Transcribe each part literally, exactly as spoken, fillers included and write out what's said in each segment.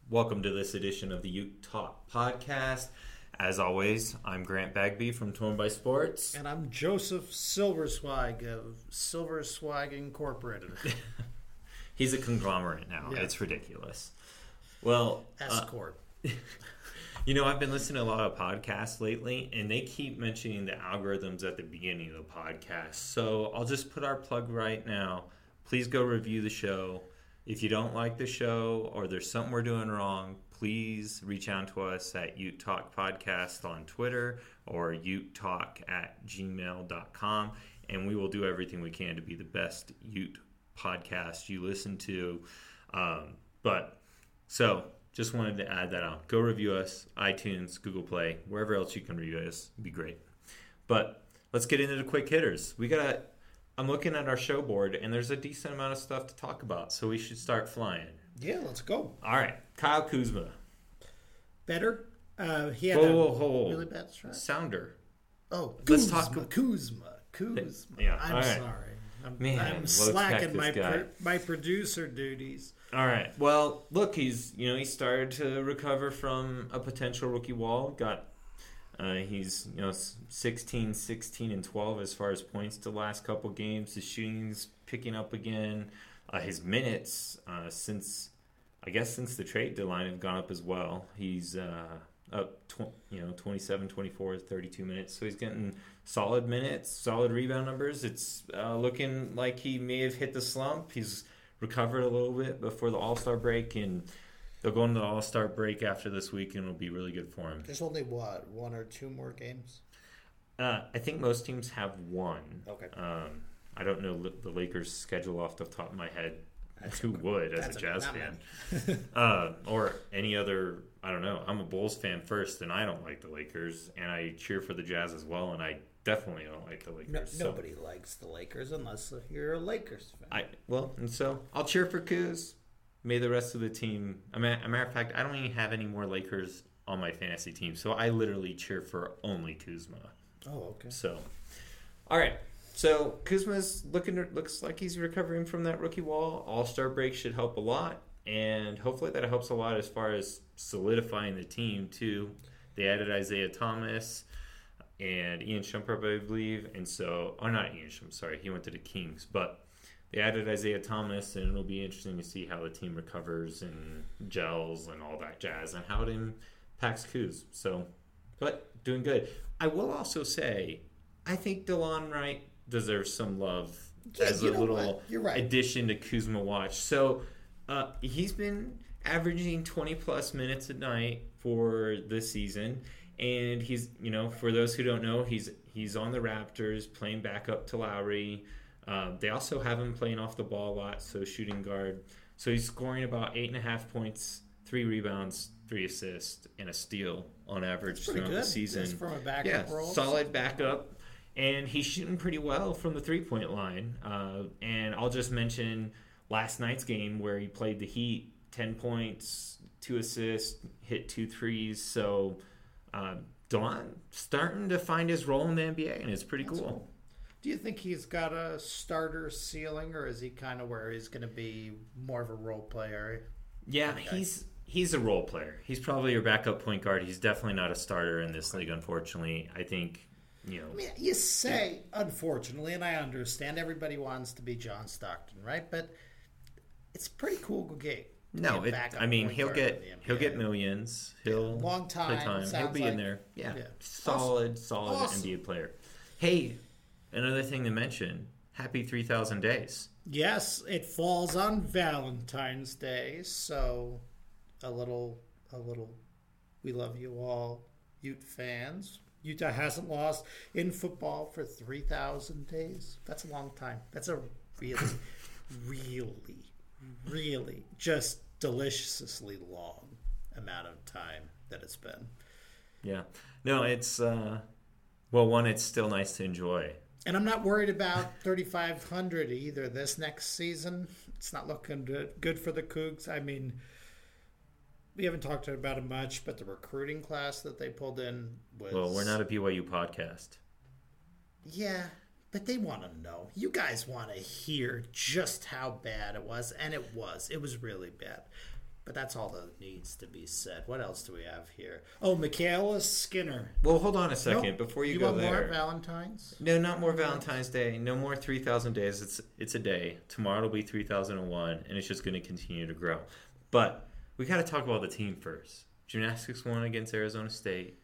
Welcome to this edition of the Ute Talk podcast. As always, I'm Grant Bagby from Torn by Sports. And I'm Joseph Silverswag of Silverswag Incorporated. He's a conglomerate now. Yeah. It's ridiculous. Well, S-Corp. Uh, you know, I've been listening to a lot of podcasts lately, and they keep mentioning the algorithms at the beginning of the podcast. So I'll just put our plug right now. Please go review the show. If you don't like the show or there's something we're doing wrong, please reach out to us at Ute Talk Podcast on Twitter or Ute Talk at gmail dot com, and we will do everything we can to be the best Ute podcast you listen to. Um, but, so, just wanted to add that on. Go review us, iTunes, Google Play, wherever else you can review us. It'd be great. But let's get into the quick hitters. We got to... I'm looking at our show board, and there's a decent amount of stuff to talk about, so we should start flying. Yeah, let's go. All right, Kyle Kuzma. Better? Uh, he had Whoa, a whoa, whoa. really bad strike. Sounder. Oh, Let's Kuzma, talk- Kuzma, Kuzma. Yeah, I'm all right. sorry. I'm, Man, I'm let's slacking back my this guy. pro- my producer duties. All right. Well, look, he's you know he started to recover from a potential rookie wall. Got uh, he's you know sixteen, sixteen, and twelve as far as points the last couple games. His shooting's picking up again. Uh, his minutes uh, since I guess since the trade deadline have gone up as well. He's uh, up tw- you know twenty-seven, twenty-four, thirty-two minutes. So he's getting solid minutes, solid rebound numbers. It's uh, looking like he may have hit the slump. He's recovered a little bit before the All-Star break, and they'll go into the All-Star break after this week, and it'll be really good for him. There's only, what, one or two more games? Uh, I think most teams have one. Okay. Um, I don't know the Lakers' schedule off the top of my head. That's Who okay. would as That's a Jazz okay. fan? uh, or any other, I don't know. I'm a Bulls fan first, and I don't like the Lakers, and I cheer for the Jazz as well, and I definitely don't like the Lakers. No, so nobody likes the Lakers unless you're a Lakers fan. I well, and so I'll cheer for Kuz. May the rest of the team. I mean, a matter of fact, I don't even have any more Lakers on my fantasy team, so I literally cheer for only Kuzma. Oh, okay. So, all right. So Kuzma's looking looks like he's recovering from that rookie wall. All-Star break should help a lot, and hopefully that helps a lot as far as solidifying the team too. They added Isaiah Thomas and Ian Shumpert, I believe, and so oh not Ian Shumpert, sorry, he went to the Kings, but they added Isaiah Thomas, and it'll be interesting to see how the team recovers and gels and all that jazz, and how it impacts Kuz. So, but doing good. I will also say, I think DeLon Wright deserves some love Yeah, as a you know little what? You're right. addition to Kuzma watch. So uh, he's been averaging twenty plus minutes a night for this season, and he's you know for those who don't know, he's he's on the Raptors playing back up to Lowry. Uh, they also have him playing off the ball a lot, so shooting guard. So he's scoring about eight and a half points, three rebounds, three assists, and a steal on average That's pretty throughout good. the season. Just from a backup Yeah, role. solid backup. And he's shooting pretty well from the three-point line. Uh, and I'll just mention last night's game where he played the Heat, ten points, two assists, hit two threes. So uh, DeLon starting to find his role in the N B A, and it's pretty That's cool. cool. Do you think he's got a starter ceiling, or is he kind of where he's going to be more of a role player? Yeah, Okay. he's he's a role player. He's probably your backup point guard. He's definitely not a starter in this league, unfortunately. I think, you know. I mean, you say, unfortunately, and I understand everybody wants to be John Stockton, right? But it's a pretty cool gig. to No, be a it, backup I mean point he'll guard get in the N B A. he'll get millions. He'll Long time, play time. He'll sounds be in like. there. Yeah, Yeah. solid, solid Awesome. N B A player. Hey, another thing to mention: Happy three thousand days. Yes, it falls on Valentine's Day, so a little, a little. We love you all, Ute fans. Utah hasn't lost in football for three thousand days. That's a long time. That's a really, really, really just deliciously long amount of time that it's been. Yeah, no, it's uh, well, one, it's still nice to enjoy. And I'm not worried about thirty-five hundred either this next season. It's not looking good good for the Cougs. I mean, we haven't talked about it much, but the recruiting class that they pulled in was... Well, we're not a B Y U podcast. Yeah, but they want to know. You guys want to hear just how bad it was, and it was. It was really bad. But that's all that needs to be said. What else do we have here? Oh, Michaela Skinner. Well, hold on a second Nope. before you, you go want there. more Valentine's? No, not more Valentine's Day. No more three thousand days. It's it's a day. Tomorrow will be three thousand one, and it's just going to continue to grow. But we got to talk about the team first. Gymnastics won against Arizona State.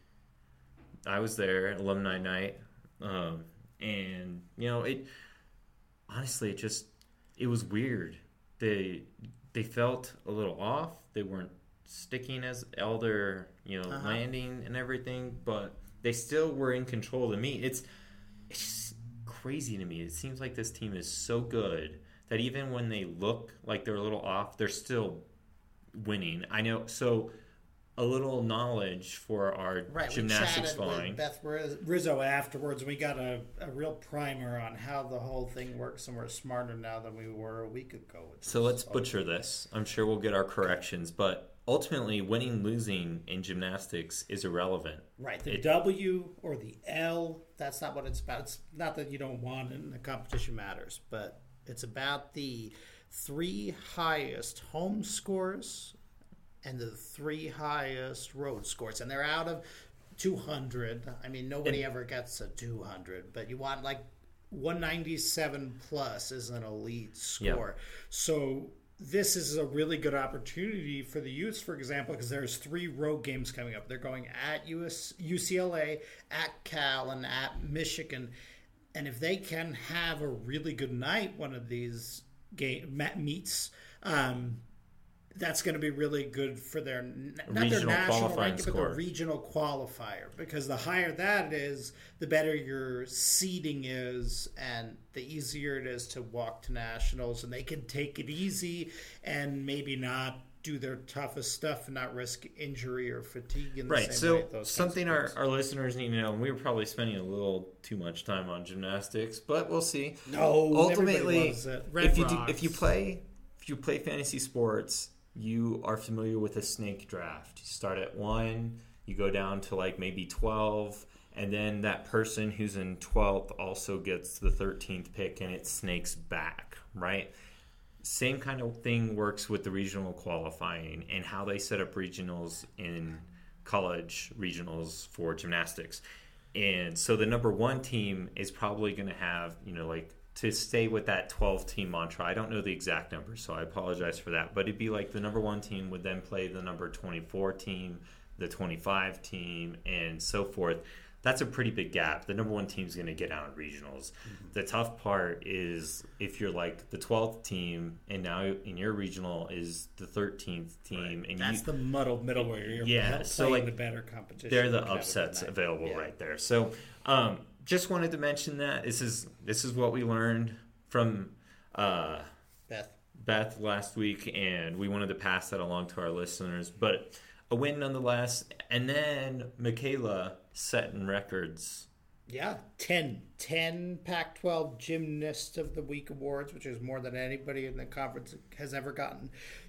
I was there, alumni night, um, and you know it. Honestly, it just it was weird. They they felt a little off. They weren't sticking as all their you know Uh-huh. landing and everything, but they still were in control of the meet. It's it's just crazy to me. It seems like this team is so good that even when they look like they're a little off, they're still winning. I know. So a little knowledge for our Right, gymnastics we chatted following. with Beth Riz- Rizzo afterwards. We got a, a real primer on how the whole thing works, and we're smarter now than we were a week ago. Which So is let's awesome. butcher this. I'm sure we'll get our corrections, but ultimately, winning, losing in gymnastics is irrelevant. Right, the It- W or the L, that's not what it's about. It's not that you don't want it and the competition matters, but it's about the three highest home scores and the three highest road scores. And they're out of two hundred. I mean, nobody ever gets a two hundred, but you want like one ninety-seven plus is an elite score. So this is a really good opportunity for the Utes, for example, because there's three road games coming up. They're going at U S, U C L A, at Cal, and at Michigan. And if they can have a really good night, one of these game meets, um, that's going to be really good for their not Regional their national qualifying ranking, but score. the regional qualifier. Because the higher that is, the better your seeding is, and the easier it is to walk to nationals. And they can take it easy and maybe not do their toughest stuff and not risk injury or fatigue in the Right. same So way. Those kinds of something our, things. our listeners need to know, and we were probably spending a little too much time on gymnastics, but we'll see. No, Ultimately, everybody loves it. Red if you do, Rocks. if you play if you play fantasy sports, you are familiar with a snake draft. You start at one, you go down to like maybe twelve, and then that person who's in twelfth also gets the thirteenth pick, and it snakes back, right? Same kind of thing works with the regional qualifying and how they set up regionals in college regionals for gymnastics. And so the number one team is probably going to have, you know, like to stay with that twelve team mantra. I don't know the exact number, so I apologize for that. But it'd be like the number one team would then play the number twenty-four team, the twenty-five team, and so forth. That's a pretty big gap. The number one team's going to get out in regionals. Mm-hmm. The tough part is if you're like the twelfth team, and now in your regional is the thirteenth team, Right. and That's you, the muddled middle where you're Yeah, playing so, like, the better competition. they're the kind of upsets night. available Yeah. right there. So um, just wanted to mention that this is this is what we learned from uh, Beth. Beth last week, and we wanted to pass that along to our listeners. But a win nonetheless. And then Michaela setting records. Yeah, ten. ten Pac twelve Gymnast of the Week awards, which is more than anybody in the conference has ever gotten.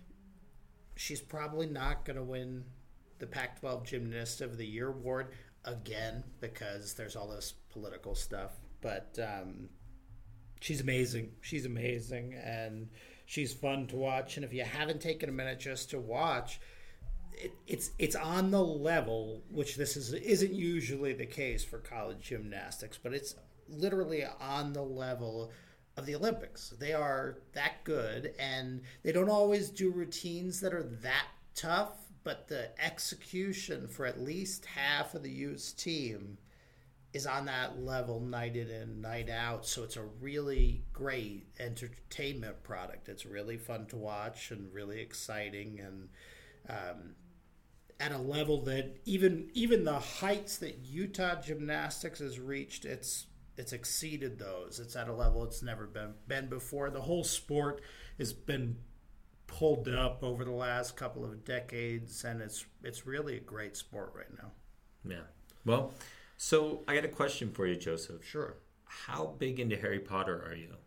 She's probably not going to win the Pac twelve Gymnast of the Year award again because there's all this political stuff. But um, she's amazing. She's amazing, and she's fun to watch. And if you haven't taken a minute just to watch, It, it's it's on the level, which this is isn't usually the case for college gymnastics, but it's literally on the level of the Olympics. They are that good, and they don't always do routines that are that tough, but the execution for at least half of the U S team is on that level night in and night out. So it's a really great entertainment product. It's really fun to watch and really exciting, and um, at a level that even even the heights that Utah gymnastics has reached, it's it's exceeded those. It's at a level it's never been been before. The whole sport has been pulled up over the last couple of decades, and it's it's really a great sport right now. Yeah. Well, so I got a question for you, Joseph. Sure. How big into Harry Potter are you?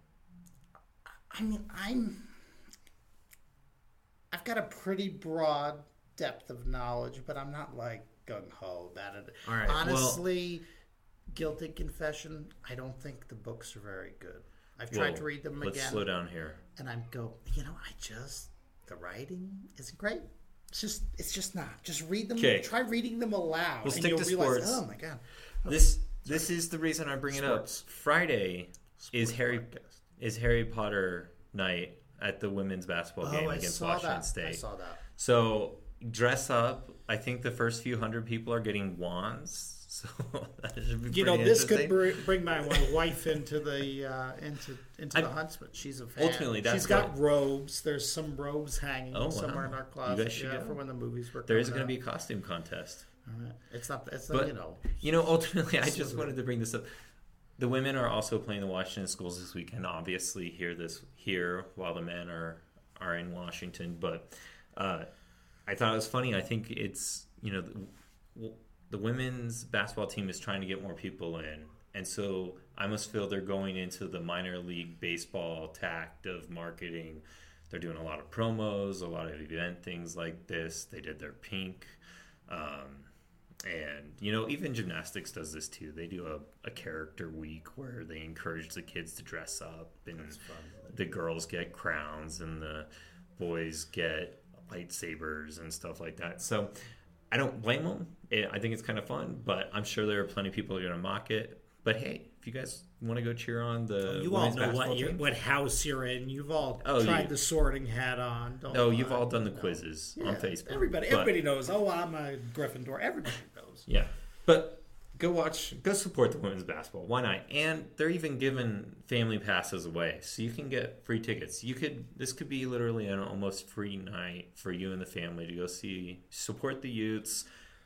I mean, I'm I've got a pretty broad depth of knowledge, but I'm not like gung ho about it. All right, Honestly, guilty confession, I don't think the books are very good. I've tried Whoa, to read them let's again, slow down here. and I go, you know, I just the writing isn't great. It's just it's just not. Just read them. Okay. Try reading them aloud, We'll and stick you'll to realize, sports. oh my god, oh, This this is the reason I bring Sports. it up. Friday is Sports Harry podcast. is Harry Potter night at the women's basketball game Oh, I against saw Washington that. State. I saw that. So dress up. I think the first few hundred people are getting wands. So that should be You know, pretty this could interesting. br- bring my my wife into the uh, into into the I'm- huntsman. She's a fan. Ultimately, that's she's got what- robes. There's some robes hanging Oh, somewhere wow. in our You closet. guys should yeah, go. for when the movies were. There is coming going to out. be a costume contest. All right. It's not. It's not. But You know. you know, ultimately, I just Slytherin. wanted to bring this up. The women are also playing the Washington schools this weekend. Obviously, hear this here while the men are are in Washington. But uh, I thought it was funny. I think it's you know the, the women's basketball team is trying to get more people in, and so I almost feel they're going into the minor league baseball tact of marketing. They're doing a lot of promos, a lot of event things like this. They did their pink. Um, And, you know, even gymnastics does this too. They do a, a character week where they encourage the kids to dress up, and the girls get crowns and the boys get lightsabers and stuff like that. So I don't blame them. It, I think it's kind of fun, but I'm sure there are plenty of people who are going to mock it. But hey, if you guys want to go cheer on the You all women's know basketball what you team, what house you're in. You've all Oh, tried you- the sorting hat on. Don't no, you've lie. all done the No. quizzes Yeah, on Facebook. Everybody, But- everybody knows. Oh, I'm a Gryffindor. Everybody knows. Yeah, but go watch, go support the women's basketball. Why not? And they're even giving family passes away, so you can get free tickets. You could, this could be literally an almost free night for you and the family to go see, support the Utes,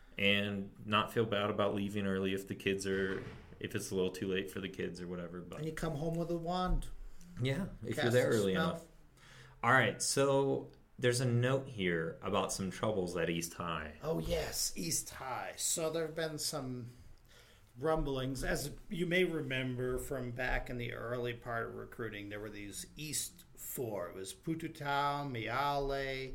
and not feel bad about leaving early if the kids are, if it's a little too late for the kids or whatever. But And you come home with a wand. yeah, if Cast you're there a early spell. enough. All right, so there's a note here about some troubles at East High. Oh yes, East High. So there have been some rumblings, as you may remember from back in the early part of recruiting. There were these East Four. It was Pututau, Miale,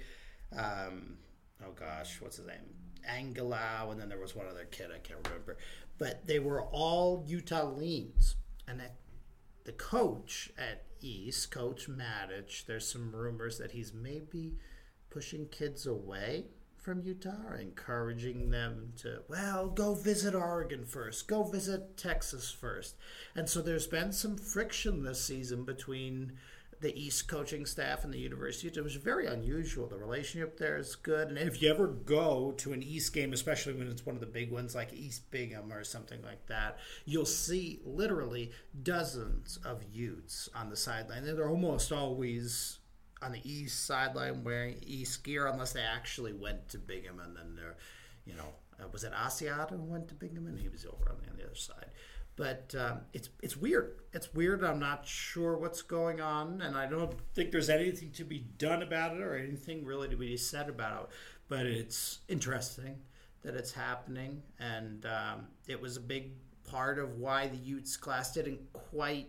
um, oh gosh, what's his name? Angelau, and then there was one other kid I can't remember. But they were all Utah leans, and that the coach at East, Coach Matic, there's some rumors that he's maybe pushing kids away from Utah or encouraging them to, well, go visit Oregon first, go visit Texas first. And so there's been some friction this season between the East coaching staff and the university. It was very unusual. The relationship there is good. And if you ever go to an East game, especially when it's one of the big ones like East Bingham or something like that, you'll see literally dozens of Utes on the sideline. They're almost always on the East sideline wearing East gear unless they actually went to Bingham. And then they're, you know, uh, was it Asiata who went to Bingham? And he was over on the, on the other side. But um, it's it's weird. It's weird. I'm not sure what's going on, and I don't think there's anything to be done about it or anything really to be said about it. But it's interesting that it's happening, and um, it was a big part of why the Utes class didn't quite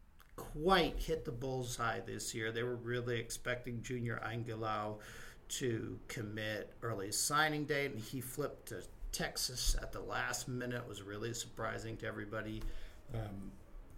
quite hit the bullseye this year. They were really expecting Junior Angelau to commit early signing date, and he flipped to Texas at the last minute. Was really surprising to everybody. Um,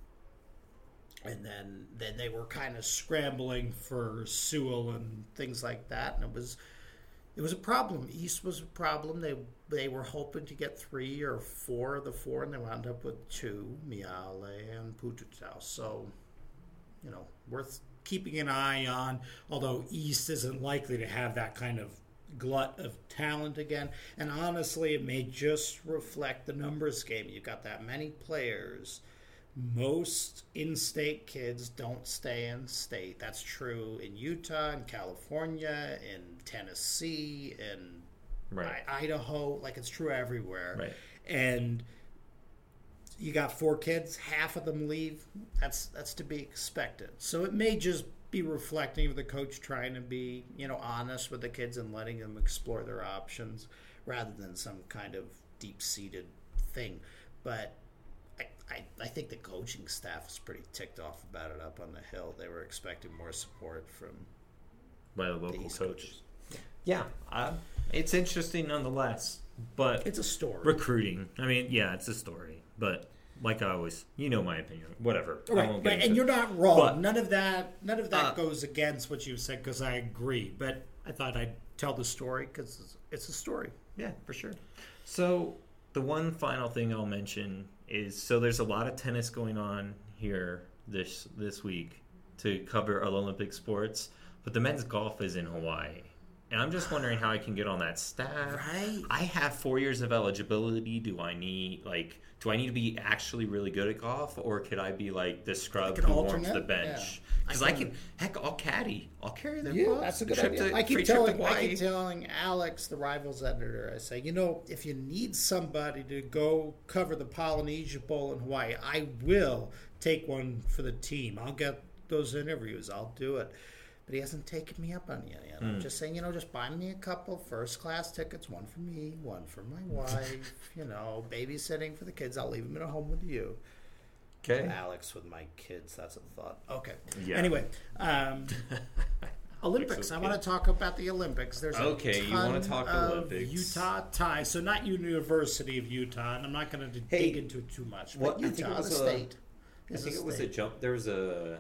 and then then they were kind of scrambling for Sewell and things like that, and it was it was a problem. East was a problem. They they were hoping to get three or four of the four, and they wound up with two, Miale and Pututau. So, you know, worth keeping an eye on, although East isn't likely to have that kind of glut of talent again. And honestly, it may just reflect the numbers game. You've got that many players. Most in-state kids don't stay in state. That's true in Utah, in California, in Tennessee, in Right. I- Idaho. Like, it's true everywhere. Right. And you got four kids, half of them leave. That's that's to be expected. So it may just be reflecting of the coach trying to be, you know, honest with the kids and letting them explore their options rather than some kind of deep-seated thing. But I, I, I think the coaching staff is pretty ticked off about it up on the Hill. They were expecting more support from By the the local East coach. coaches. Yeah, uh, it's interesting nonetheless. But It's a story. recruiting, I mean, yeah, it's a story. But like I always, you know my opinion. Whatever. I Right, won't get right, into and it. you're not wrong. But- none of that, none of that Uh, goes against what you said because I agree. But I thought I'd tell the story because it's, it's a story. Yeah, for sure. So the one final thing I'll mention is, so there's a lot of tennis going on here this this week to cover Olympic sports, but the men's golf is in Hawaii. And I'm just wondering how I can get on that staff. Right. I have four years of eligibility. Do I need, like, do I need to be actually really good at golf, or could I be like the scrub Like an who warms alternate? the bench? Yeah. Because I I can- can, heck, I'll caddy. I'll carry their Yeah, clubs. that's a good Trip idea. to- I keep free trip to telling I Hawaii. keep telling Alex, the Rivals editor, I say, you know, if you need somebody to go cover the Polynesia Bowl in Hawaii, I will take one for the team. I'll get those interviews. I'll do it. But he hasn't taken me up on it yet. I'm Mm. just saying, you know, just buy me a couple first class tickets, one for me, one for my wife, you know, babysitting for the kids. I'll leave them at home with you. Okay. Alex with my kids, that's a thought. Okay. Yeah. Anyway, um, Olympics. I okay. want to talk about the Olympics. There's a Okay, you ton wanna talk of Olympics. Utah tie. So not University of Utah, and I'm not going to Hey, dig into it too much. what- But I think it Utah, was the a- state. I is think a it was a state. jump. There was a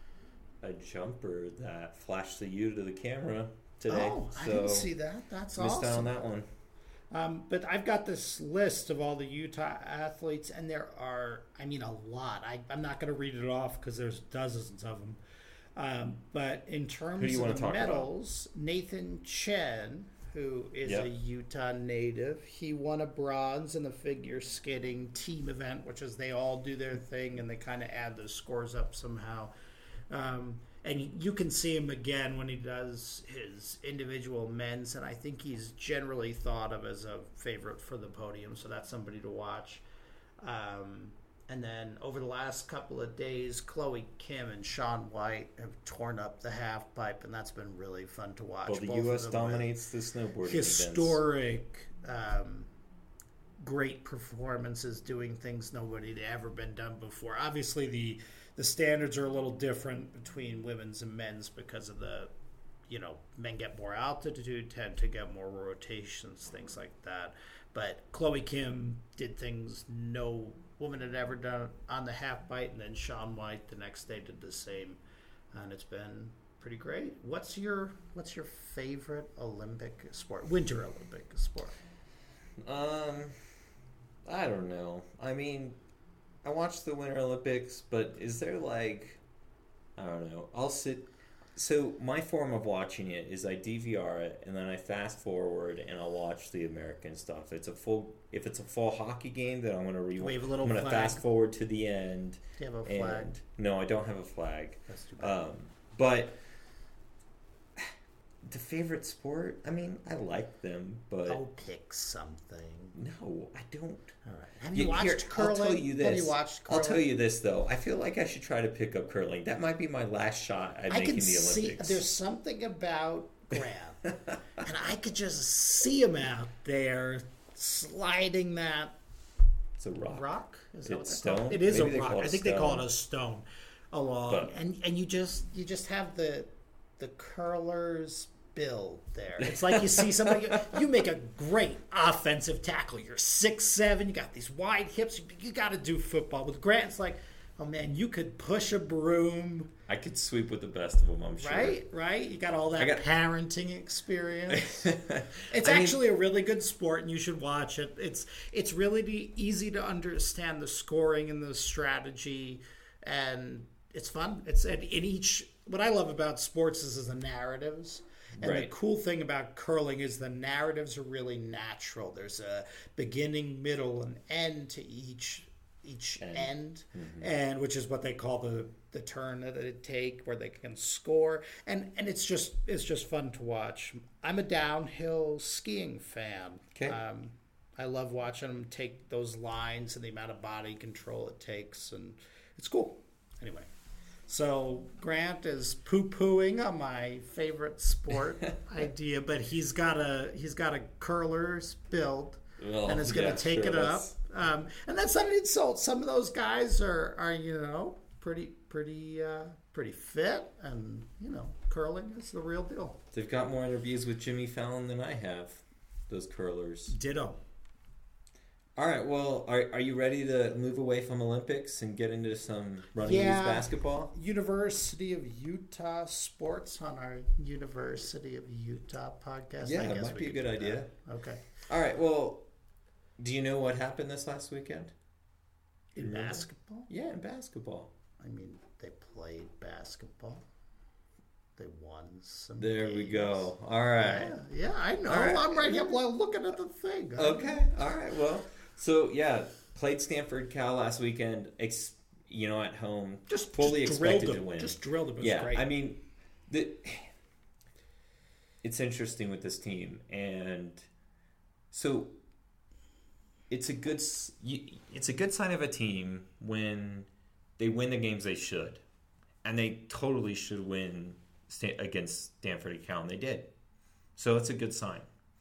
a jumper that flashed the U to the camera today. Oh, I so didn't see that. That's missed awesome. out on that one. Um, but I've got this list of all the Utah athletes, and there are, I mean, a lot. I, I'm not going to read it off because there's dozens of them. Um, but in terms Who do you wanna of the talk about? medals, Nathan Chen, who is Yep. a Utah native, he won a bronze in the figure skating team event, which is they all do their thing and they kind of add the scores up somehow. Um, and you can see him again when he does his individual men's, and I think he's generally thought of as a favorite for the podium, so that's somebody to watch. Um, and then over the last couple of days, Chloe Kim and Shaun White have torn up the half pipe, and that's been really fun to watch. Well, the Both of U S them with dominates the snowboarding historic, um, great performances, doing things nobody had ever been done before. Obviously, the the standards are a little different between women's and men's because of the, you know, men get more altitude, tend to get more rotations, things like that. But Chloe Kim did things no woman had ever done on the half bite, and then Shaun White the next day did the same, and it's been pretty great. What's your What's your favorite Olympic sport? Winter Olympic sport? Um, I don't know. I mean, I watched the Winter Olympics, but is there like, I don't know. I'll sit. So my form of watching it is I D V R it and then I fast forward and I'll watch the American stuff. It's a full. If it's a full hockey game, then I'm gonna re. Wave a little I'm gonna flag. fast forward to the end. Do you have a And flag? no, I don't have a flag. That's too bad. Um, but the favorite sport, I mean, I like them, but I'll pick something. no, I don't. All right. Have you, You- watched here, curling? I'll tell you this. Have you watched curling? I'll tell you this though. I feel like I should try to pick up curling. That might be my last shot at I making can the see. Olympics. There's something about Grant, and I could just see him out there sliding that It's a rock. rock. Is that what It's they call stone? it? It is Maybe a they rock. call it I think they call stone. it a stone along, But- and and you just you just have the the curlers build there. It's like you see somebody. You make a great offensive tackle. You're six seven. You got these wide hips. You, you got to do football with Grant. It's like, oh man, you could push a broom. I could sweep with the best of them, I'm sure. Right, right. You got all that I got- parenting experience. It's I mean- actually a really good sport, and you should watch it. It's it's really easy to understand the scoring and the strategy, and it's fun. It's in each. What I love about sports is, is the narratives. And Right. the cool thing about curling is the narratives are really natural. There's a beginning, middle, and end to each each End. end, Mm-hmm. and which is what they call the the turn that they take, where they can score, and and it's just it's just fun to watch. I'm a downhill skiing fan. Okay. Um, I love watching them take those lines and the amount of body control it takes, and it's cool. Anyway. So Grant is poo-pooing on my favorite sport idea, but he's got a he's got a curler's build, Well, and is going to yeah, take sure, it up. that's- Um, and that's not an insult. Some of those guys are, are you know pretty pretty uh, pretty fit, and you know curling is the real deal. They've got more interviews with Jimmy Fallon than I have. Those curlers. Ditto. All right. Well, are are you ready to move away from Olympics and get into some running Yeah. youth basketball? University of Utah sports on our University of Utah podcast. Yeah, I it guess might we be a could good do idea. that. Okay. All right. Well, do you know what happened this last weekend? In Remember? basketball? Yeah, in basketball. I mean, they played basketball. They won some There we games. go. All right. Yeah, yeah, I know. All right. I'm right here looking at the thing. Okay. All right. Well, so yeah, played Stanford Cal last weekend. Ex- you know, at home, Just fully just drilled expected them. to win. Just drilled them. It was Yeah, great. I mean, the it's interesting with this team, and so it's a good s- you- it's a good sign of a team when they win the games they should, and they totally should win Stan- against Stanford and Cal, and they did. So it's a good sign.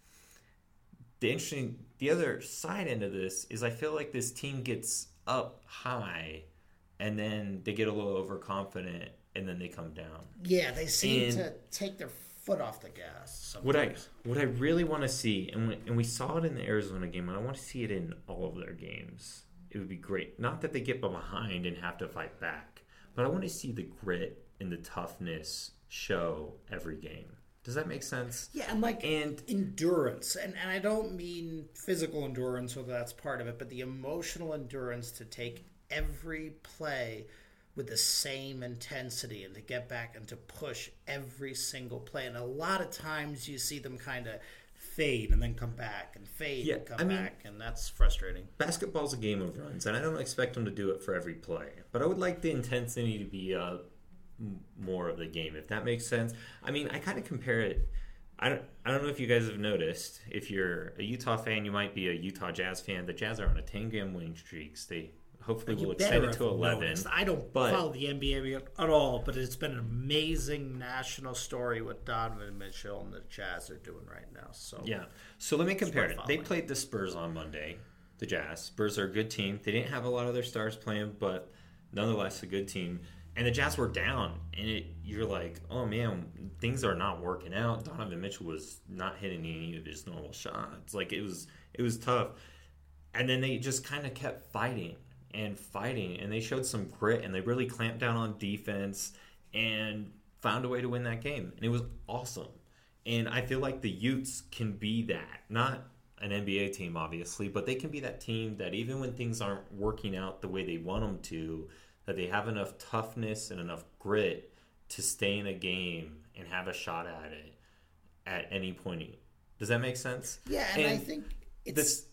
The interesting, the other side end of this is I feel like this team gets up high, and then they get a little overconfident, and then they come down. yeah, they seem And- to take their foot off the gas. What I sometimes. what I really want to see, and we, and we saw it in the Arizona game, and I want to see it in all of their games. It would be great. Not that they get behind and have to fight back, but I want to see the grit and the toughness show every game. Does that make sense? Yeah, and like And endurance, and, and I don't mean physical endurance, although that's part of it, but the emotional endurance to take every play with the same intensity and to get back and to push every single play. And a lot of times you see them kind of fade and then come back and fade Yeah, and come I mean- back, and that's frustrating. basketball's a game of runs, and I don't expect them to do it for every play. But I would like the intensity to be uh, m- more of the game, if that makes sense. I mean, I kind of compare it. I don't, I don't know if you guys have noticed. If you're a Utah fan, you might be a Utah Jazz fan. The Jazz are on a ten-game winning streaks. They hopefully will You extend better it to have eleven. noticed. I don't but- follow the N B A at at all, but it's been an amazing national story what Donovan Mitchell and the Jazz are doing right now. So Yeah. So let me compare it. worth They following. played the Spurs on Monday, the Jazz. Spurs are a good team. They didn't have a lot of their stars playing, but nonetheless a good team. And the Jazz were down, and it you're like, oh man, things are not working out. Donovan Mitchell was not hitting any of his normal shots. Like it was it was tough. And then they just kind of kept fighting and fighting, and they showed some grit, and they really clamped down on defense and found a way to win that game. And it was awesome. And I feel like the Utes can be that. Not an N B A team, obviously, but they can be that team that even when things aren't working out the way they want them to, that they have enough toughness and enough grit to stay in a game and have a shot at it at any point. Does that make sense? yeah, and, I And think it's This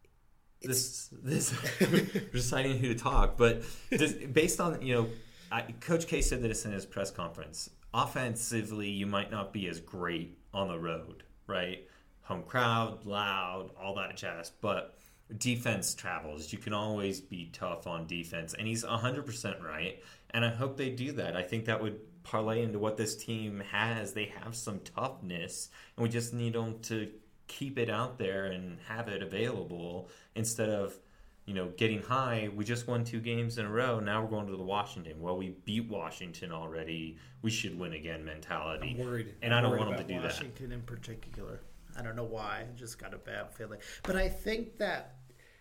this this we're deciding who to talk, but this, based on you know, I, Coach K said this in his press conference. Offensively, you might not be as great on the road, right? Home crowd, loud, all that jazz, but defense travels. You can always be tough on defense, and he's one hundred percent right. And I hope they do that. I think that would parlay into what this team has. They have some toughness, and we just need them to keep it out there and have it available instead of, you know, getting high. We just won two games in a row. Now we're going to the Washington. Well, we beat Washington already. We should win again mentality. I'm worried. And I'm I don't worried want them to about do that. Washington in particular. I don't know why. I just got a bad feeling. But I think that,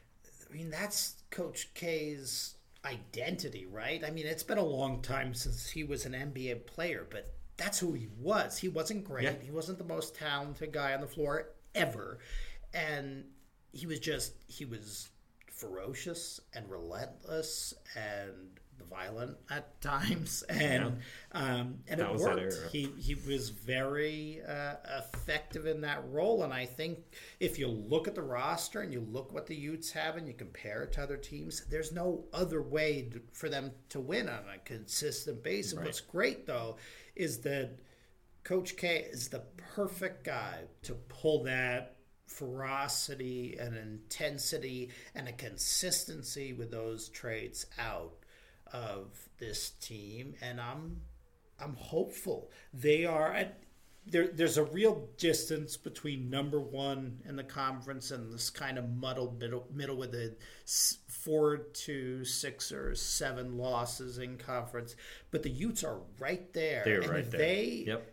I mean, that's Coach K's identity, right? I mean, it's been a long time since he was an N B A player, but that's who he was. He wasn't great. Yeah. He wasn't the most talented guy on the floor ever. And he was just, he was ferocious and relentless and violent at times, and um, and That it was that worked. era. He he was very uh, effective in that role, and I think if you look at the roster and you look what the Utes have and you compare it to other teams, there's no other way to, for them to win on a consistent basis. And Right. what's great though is that Coach K is the perfect guy to pull that ferocity and intensity and a consistency with those traits out of this team, and I'm I'm hopeful. They are at there. There's a real distance between number one in the conference and this kind of muddled middle, middle with the s- four to six or seven losses in conference. But the Utes are right there. They're and right there. They, Yep.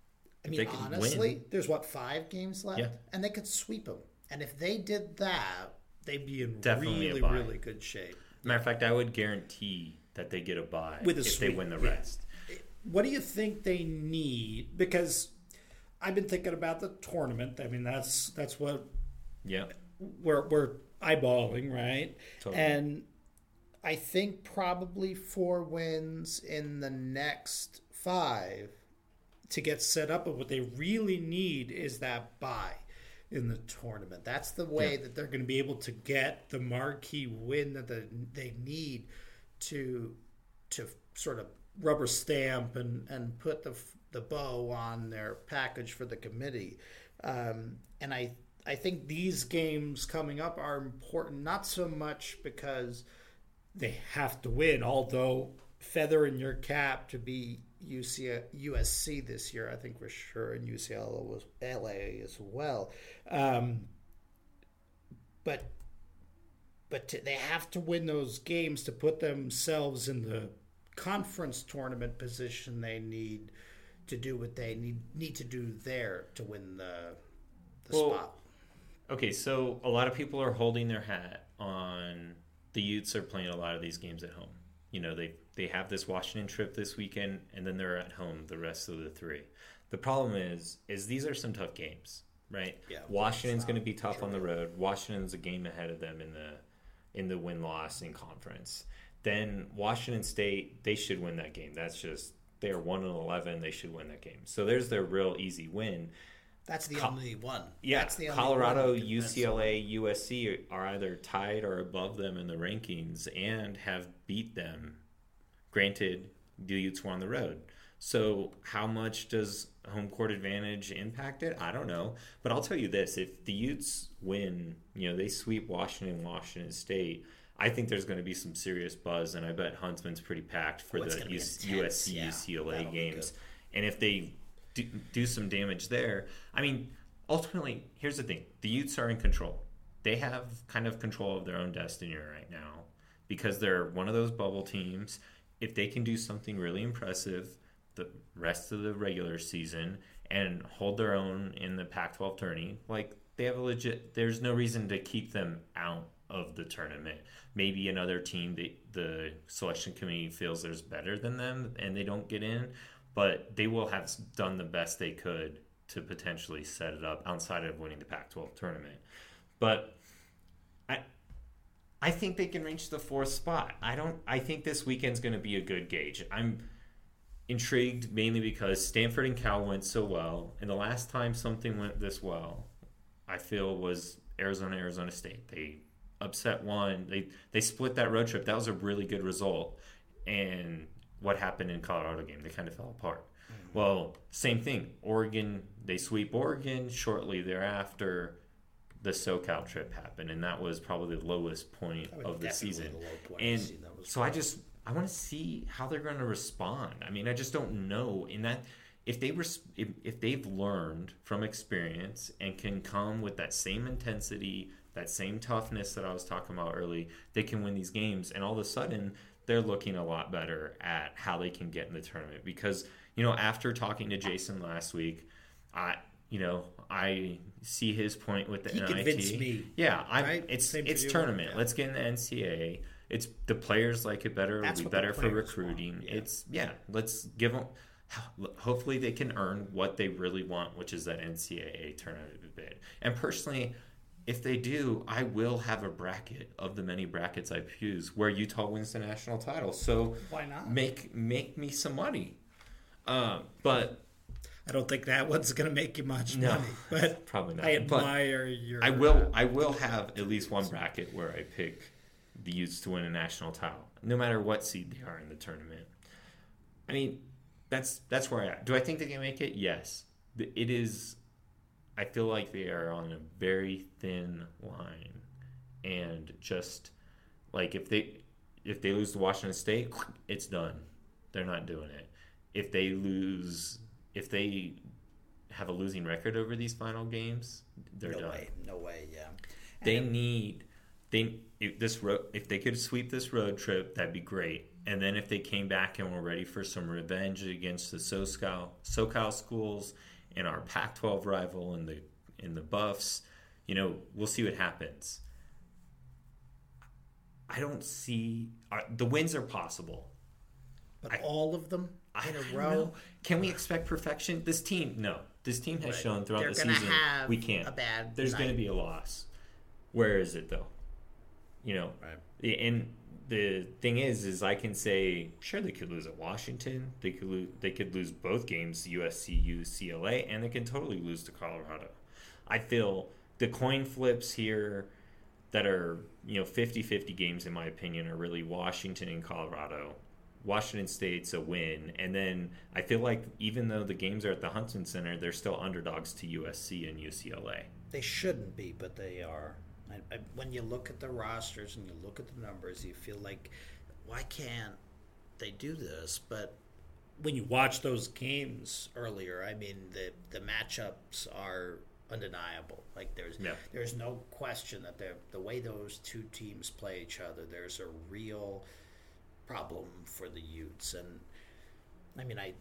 I mean, they could honestly, win. there's what five games left, Yeah. and they could sweep them. And if they did that, they'd be in Definitely a really, bye. really good shape. Matter of fact, I would guarantee that they get a bye With a if sweep, they win the yeah. rest. What do you think they need? Because I've been thinking about the tournament. I mean, that's that's what Yeah. we're we're eyeballing, right? Totally. And I think probably four wins in the next five to get set up. But what they really need is that bye in the tournament. That's the way Yeah. that they're going to be able to get the marquee win that the, they need to to sort of rubber stamp and, and put the the bow on their package for the committee. Um, and I I think these games coming up are important, not so much because they have to win, although feather in your cap to be U C, U S C this year, I think for sure, and U C L A as well. Um, but but to, they have to win those games to put themselves in the conference tournament position they need to do what they need need to do there to win the the Well, spot. Okay, so a lot of people are holding their hat on the Utes are playing a lot of these games at home. You know, they they have this Washington trip this weekend, and then they're at home the rest of the three. The problem is, is these are some tough games, right? Yeah, Washington's it's going to not be tough on the true. road. Washington's a game ahead of them in the in the win loss in conference. Then Washington State, they should win that game. That's just they're one and eleven. They should win that game. So there's their real easy win. That's the Co- only one. Yeah, That's the only Colorado, one that U can C L A, U S C are either tied or above them in the rankings and have beat them. Granted, the Utes were on the road. So how much does home court advantage impact it? I don't know. But I'll tell you this. If the Utes win, you know, they sweep Washington, Washington State, I think there's going to be some serious buzz, and I bet Huntsman's pretty packed for Oh, it's the gonna be U- intense, USC, yeah. U C L A That'll be games. good. And if they do, do some damage there, I mean, ultimately, here's the thing. The Utes are in control. They have kind of control of their own destiny right now because they're one of those bubble teams. If they can do something really impressive the rest of the regular season and hold their own in the Pac twelve tourney, like they have a legit, there's no reason to keep them out of the tournament. Maybe another team, the, the selection committee feels there's better than them and they don't get in, but they will have done the best they could to potentially set it up outside of winning the Pac twelve tournament. But I I think they can reach the fourth spot. I don't I think this weekend's going to be a good gauge. I'm intrigued mainly because Stanford and Cal went so well, and the last time something went this well, I feel was Arizona Arizona State. They upset one. They they split that road trip. That was a really good result. And what happened in Colorado game? They kind of fell apart. Mm-hmm. Well, same thing. Oregon, they sweep Oregon. Shortly thereafter, the SoCal trip happened, and that was probably the lowest point That was of the definitely season. the low point of And the season. That was so I just I want to see how they're going to respond. I mean, I just don't know. In that, if they res- if, if they've learned from experience and can come with that same intensity, that same toughness that I was talking about early, they can win these games. And all of a sudden, they're looking a lot better at how they can get in the tournament. Because, you know, after talking to Jason last week, I, you know, I see his point with the He N I T. convinced me. Yeah, I'm, Right? it's Same to it's you. tournament. Yeah. Let's get in the N C A A. It's the players like it better. That's It'll be what the better for players recruiting. want, yeah. It's yeah. Let's give them. Hopefully, they can earn what they really want, which is that N C A A tournament bid. And personally, if they do, I will have a bracket of the many brackets I choose where Utah wins the national title. So Why not? make make me some money. Uh, but I don't think that one's going to make you much No, money, but probably not. I But admire your. I will. I will have at least one bracket where I pick the Utes to win a national title, no matter what seed they are in the tournament. I mean, that's that's where I am. Do I think they can make it? Yes. It is. I feel like they are on a very thin line, and just like if they if they lose to Washington State, it's done. They're not doing it. If they lose, if they have a losing record over these final games, they're no done. way, no way, yeah. They And- need they if this road if they could sweep this road trip, that'd be great. And then if they came back and were ready for some revenge against the SoCal SoCal schools and our Pac twelve rival in the in the Buffs, you know, we'll see what happens. I don't see uh, the wins are possible. But I, all of them I, in a I row? know. Can we expect perfection? This team, no. This team has Right. shown throughout They're the gonna season have we can't. a bad There's going to night. be a loss. Where is it though? You know, Right. and the thing is, is I can say, sure, they could lose at Washington. They could lose. They could lose both games, U S C, U C L A, and they can totally lose to Colorado. I feel the coin flips here that are, you know, fifty-fifty games, in my opinion, are really Washington and Colorado. Washington State's a win. And then I feel like even though the games are at the Huntsman Center, they're still underdogs to U S C and U C L A. They shouldn't be, but they are. I, I, when you look at the rosters and you look at the numbers, you feel like, why can't they do this? But when you watch those games earlier, I mean, the the matchups are undeniable. Like there's Yeah. there's no question that they're, the way those two teams play each other, there's a real problem for the Utes. And I mean, I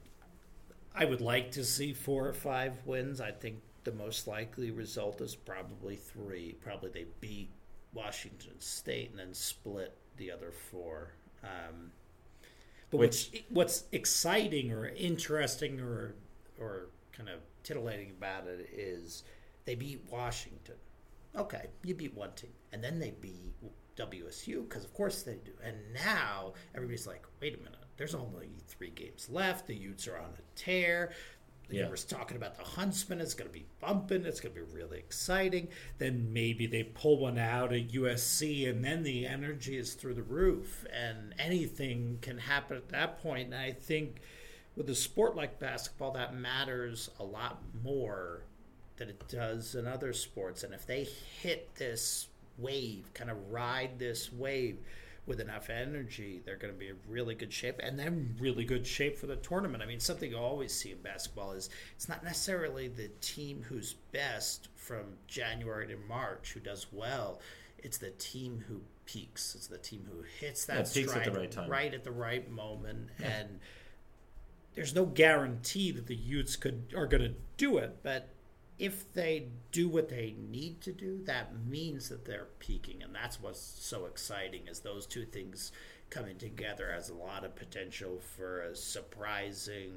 I would like to see four or five wins. I think the most likely result is probably three. Probably they beat Washington State and then split the other four. Um, but Which- what's what's exciting or interesting or or kind of titillating about it is they beat Washington. Okay, you beat one team, and then they beat W S U because of course they do. And now everybody's like, wait a minute, there's only three games left. The Utes are on a tear. Yeah. You were talking about the Huntsman. It's going to be bumping. It's going to be really exciting. Then maybe they pull one out at U S C, and then the energy is through the roof, and anything can happen at that point. And I think with a sport like basketball, that matters a lot more than it does in other sports. And if they hit this wave, kind of ride this wave with enough energy, they're going to be in really good shape, and then really good shape for the tournament. I mean, something you always see in basketball is it's not necessarily the team who's best from January to March who does well. It's the team who peaks. It's the team who hits that Yeah, peaks at stride the right time. right at the right moment. Yeah. And there's no guarantee that the Utes could are going to do it, but if they do what they need to do, that means that they're peaking, and that's what's so exciting is those two things coming together has a lot of potential for a surprising,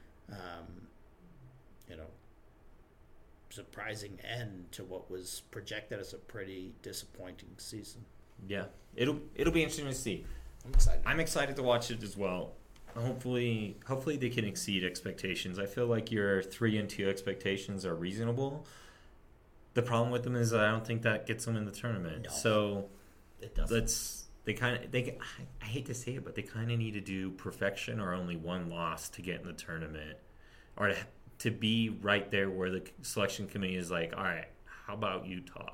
um, you know, surprising end to what was projected as a pretty disappointing season. Yeah, it'll it'll be interesting to see. I'm excited. I'm excited to watch it as well. Hopefully, hopefully they can exceed expectations. I feel like your three and two expectations are reasonable. The problem with them is I don't think that gets them in the tournament. No, so it doesn't. let's they kind of they. I hate to say it, but they kind of need to do perfection or only one loss to get in the tournament, or to, to be right there where the selection committee is like, all right, how about Utah,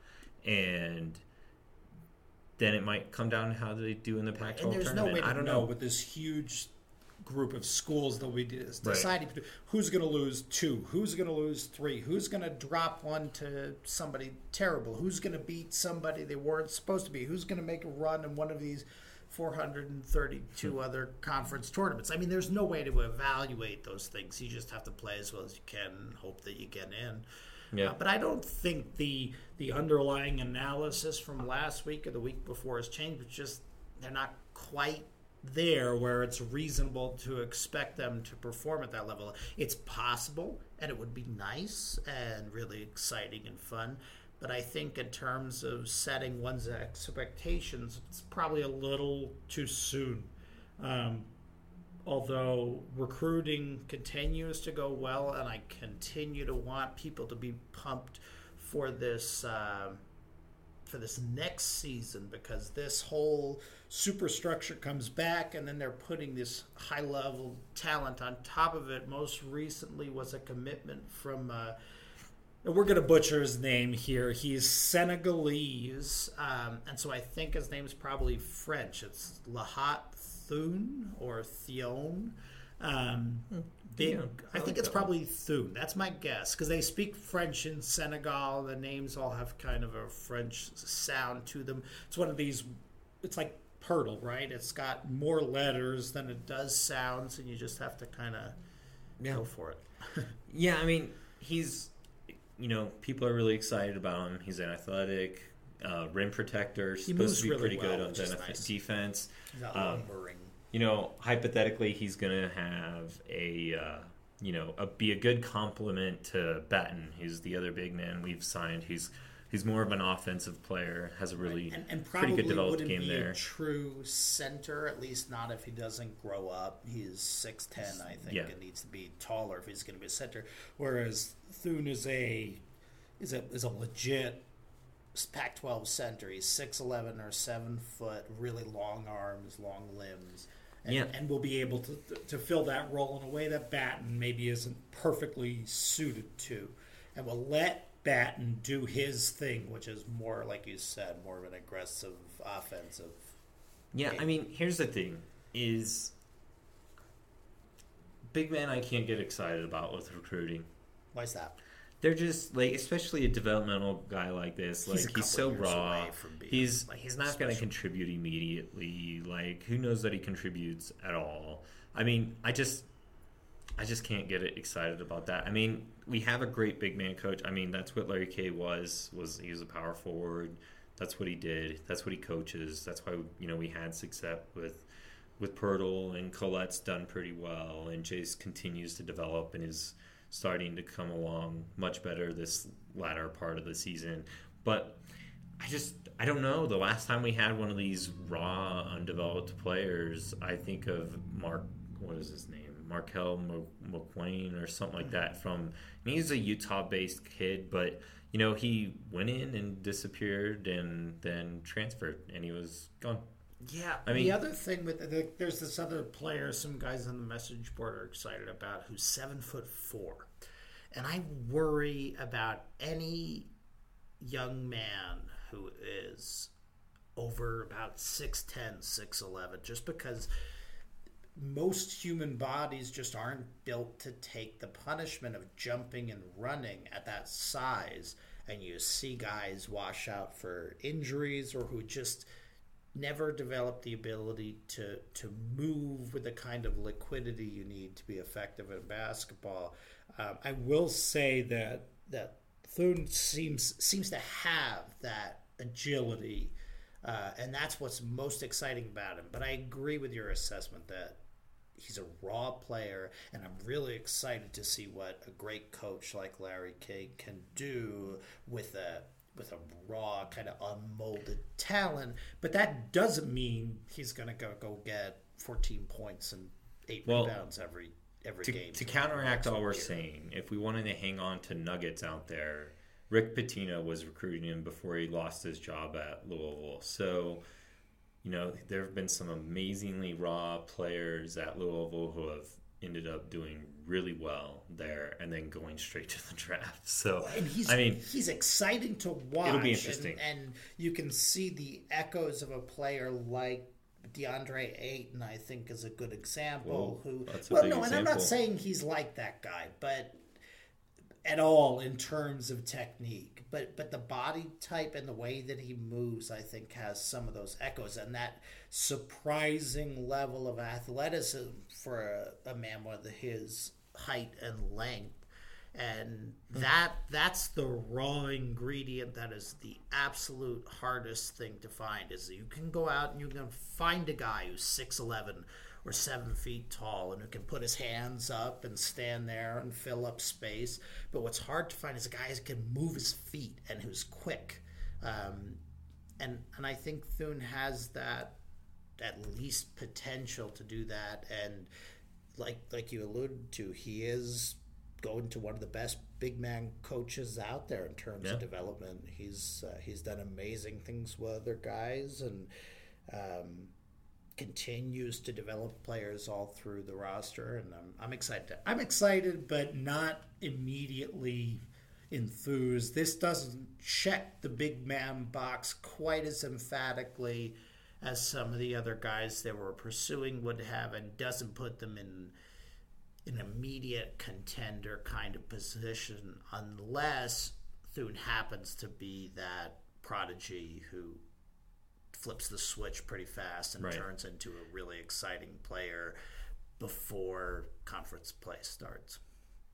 and then it might come down to how they do in the Pac twelve and there's tournament. no way to I don't know know. with this huge group of schools that we Right. deciding who's going to lose two, who's going to lose three, who's going to drop one to somebody terrible, who's going to beat somebody they weren't supposed to be, who's going to make a run in one of these four hundred thirty-two other conference tournaments. I mean, there's no way to evaluate those things. You just have to play as well as you can and hope that you get in. Yeah. Uh, but I don't think the the underlying analysis from last week or the week before has changed. It's just they're not quite there where it's reasonable to expect them to perform at that level. It's possible, and it would be nice and really exciting and fun. But I think in terms of setting one's expectations, it's probably a little too soon. Um, although recruiting continues to go well, and I continue to want people to be pumped for this uh, for this next season, because this whole superstructure comes back, and then they're putting this high-level talent on top of it. Most recently was a commitment from, uh, we're going to butcher his name here. He's Senegalese, um, and so I think his name's probably French. It's Lahat Thune or Thione. Um, big, Yeah, I I think like it's that one. probably Thune. That's my guess, because they speak French in Senegal. The names all have kind of a French sound to them. It's one of these, it's like Pertle, right? It's got more letters than it does sounds, and you just have to kind of Yeah. go for it. Yeah, I mean, he's, you know, people are really excited about him. He's an athletic, uh, rim protector, He supposed moves to be really pretty well, good on which is benef- nice. defense. Not Um, lumbering. You know, hypothetically, he's going to have a, uh, you know, a, be a good complement to Batten, who's the other big man we've signed. He's he's more of an offensive player, has a really and, and pretty probably good developed wouldn't game be there. a true center, at least not if he doesn't grow up. He's six ten, I think, Yeah. and needs to be taller if he's going to be a center. Whereas Thune is a is a is a legit Pac twelve center. He's six eleven or seven foot, really long arms, long limbs. And, Yeah. and will be able to to fill that role in a way that Batten maybe isn't perfectly suited to, and will let Batten do his thing, which is more, like you said, more of an aggressive offensive. Yeah, game. I mean, here's the thing: is big man I can't get excited about with recruiting. Why's that? They're just like, especially a developmental guy like this. He's a Like he's couple so years raw. away from being, He's like, he's not going to special. contribute immediately. Like who knows that he contributes at all? I mean, I just I just can't get excited about that. I mean, we have a great big man coach. I mean, that's what Larry K was. Was he was a power forward? That's what he did. That's what he coaches. That's why you know we had success with with Pirtle, and Colette's done pretty well, and Jace continues to develop and is starting to come along much better this latter part of the season. But I just, I don't know. The last time we had one of these raw, undeveloped players, I think of Mark, what is his name? Markel McQuain or something like that from, and he's a Utah-based kid, but, you know, he went in and disappeared and then transferred, and he was gone. Yeah, I mean- the other thing with the, there's this other player some guys on the message board are excited about who's seven foot four, and I worry about any young man who is over about six ten, six eleven, just because most human bodies just aren't built to take the punishment of jumping and running at that size, and you see guys wash out for injuries or who just never developed the ability to to move with the kind of liquidity you need to be effective in basketball. Um, I will say that that Thune seems seems to have that agility, uh, and that's what's most exciting about him. But I agree with your assessment that he's a raw player, and I'm really excited to see what a great coach like Larry King can do with a with a raw, kind of unmolded talent. But that doesn't mean he's going to go go get fourteen points and eight Well, rebounds every every To, game. to counteract all we're year. saying, if we wanted to hang on to nuggets out there, Rick Pitino was recruiting him before he lost his job at Louisville. So, you know, there have been some amazingly raw players at Louisville who have ended up doing really well there and then going straight to the draft. So, And he's, I mean, he's exciting to watch. it'll be interesting. And, and you can see the echoes of a player like DeAndre Ayton, I think, is a good example. Whoa, who, that's a well, big no, and I'm not example. saying he's like that guy, but at all in terms of technique. But but the body type and the way that he moves, I think, has some of those echoes, and that surprising level of athleticism for a, a man with his height and length. And that that's the raw ingredient that is the absolute hardest thing to find. Is you can go out and you can find a guy who's six eleven or seven feet tall and who can put his hands up and stand there and fill up space. But what's hard to find is a guy who can move his feet and who's quick. Um, and and I think Thune has that at least potential to do that. And like like you alluded to, he is going to one of the best big man coaches out there in terms Yeah. of development. He's uh, he's done amazing things with other guys and um, continues to develop players all through the roster. And I'm I'm excited. I'm excited, but not immediately enthused. This doesn't check the big man box quite as emphatically as some of the other guys they were pursuing would have, and doesn't put them in an immediate contender kind of position unless Thune happens to be that prodigy who flips the switch pretty fast and Right. turns into a really exciting player before conference play starts.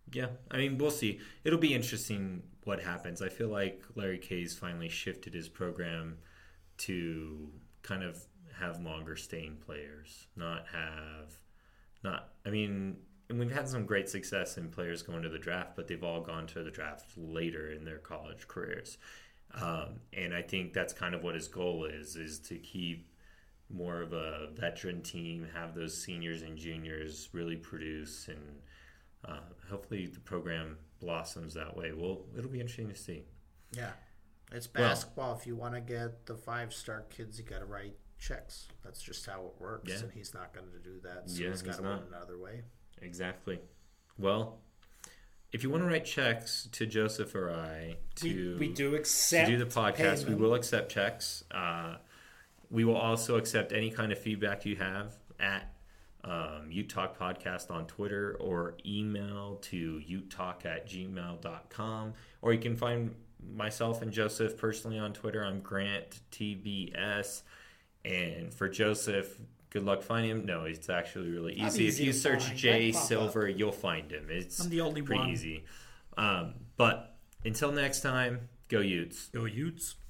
Yeah, I mean, we'll see. It'll be interesting what happens. I feel like Larry K's finally shifted his program to kind of have longer staying players, not have, not, I mean, and we've had some great success in players going to the draft, but they've all gone to the draft later in their college careers. Um, and I think that's kind of what his goal is, is to keep more of a veteran team, have those seniors and juniors really produce, and uh, hopefully the program blossoms that way. Well, it'll be interesting to see. Yeah. It's basketball. Well, if you want to get the five-star kids, you got to write checks. That's just how it works, yeah. and he's not going to do that, so yeah, he's got to not. win another way. Exactly. Well, if you want to write checks to Joseph or I to, we, we do accept to do the podcast, we payment. will accept checks. Uh, we will also accept any kind of feedback you have at um, Ute Talk Podcast on Twitter, or email to utetalk at gmail dot com. Or you can find myself and Joseph personally on Twitter. I'm Grant T B S. And for Joseph, good luck finding him. No, it's actually really easy. easy if you to search find. Jay I'd pop Silver, you'll find him. It's I'm the only pretty one. easy. Um, but until next time, go Utes. Go Utes.